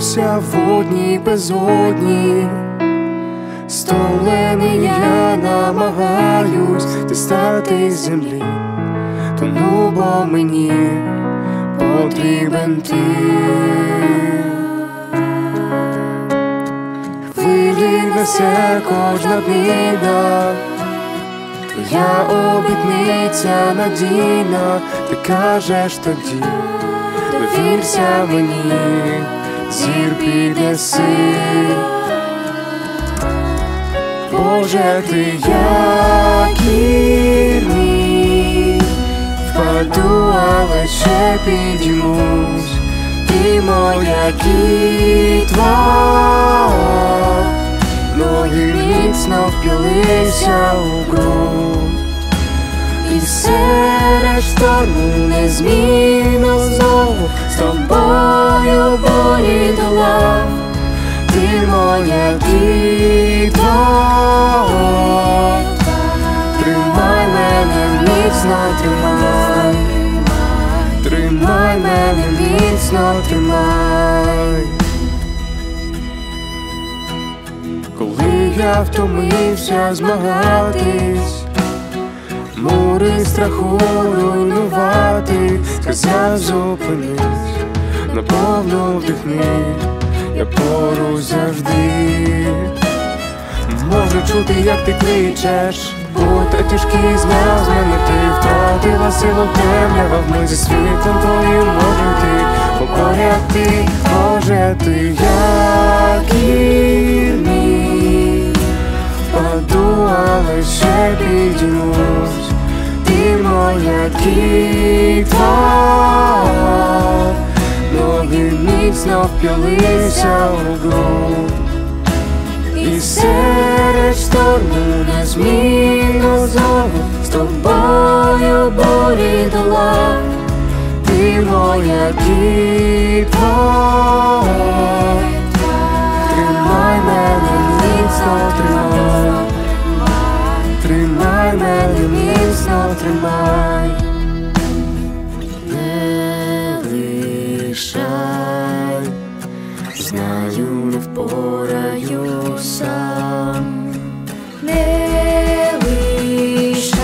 Топчуся в водній безодні, стомлений я намагаюсь дістати з землі, тону, бо мені потрібен ти. Хвилі несе кожна біда, твоя обітниця надійна, ти кажеш тоді, довірся мені, зір піднеси. Боже, ти як гірний, впаду, але ще підіймусь. Ти моя кітва, ноги міцно вп'ялися у ґрунт, і серед шторму незмінно знову з тобою болі долав. Ти моя кітва, тримай мене міцно, тримай, тримай мене міцно, тримай. Коли я втомився змагатись, мури страху руйнувати, сказав зупинись, наповну вдихни, я поруч завжди. Можу чути, як ти кличеш, будто тяжкий зняв з мене ти. Втратила силу темрява, ми зі світлом твоїм можем йти. Покоря ти, Боже, ти як гірний, впаду, але ще підіймусь. Ти моя кітва, ноги міцно вп'ялися у ґрунт, і серед шторму незмінно знову з тобою болі долав. Ти моя кітва, тримай мене міцно, тримай, тримай мене міцно, тримай. Не лишай, знаю, не впораю сам. Не лишай,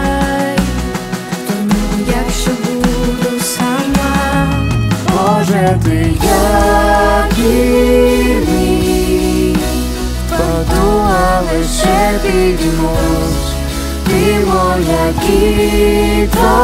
тому якщо буду сама. Боже, ти як гірний, впаду, але ще підіймусь. Ти моя кітва,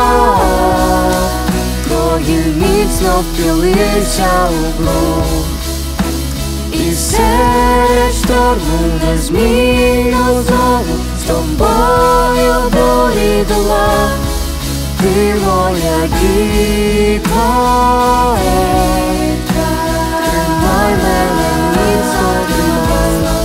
ноги міцно вп'ялися у ґрунт, і серед шторму незмінно знову з тобою болі долав. Ти моя кітва, тримай мене міцно, тримай,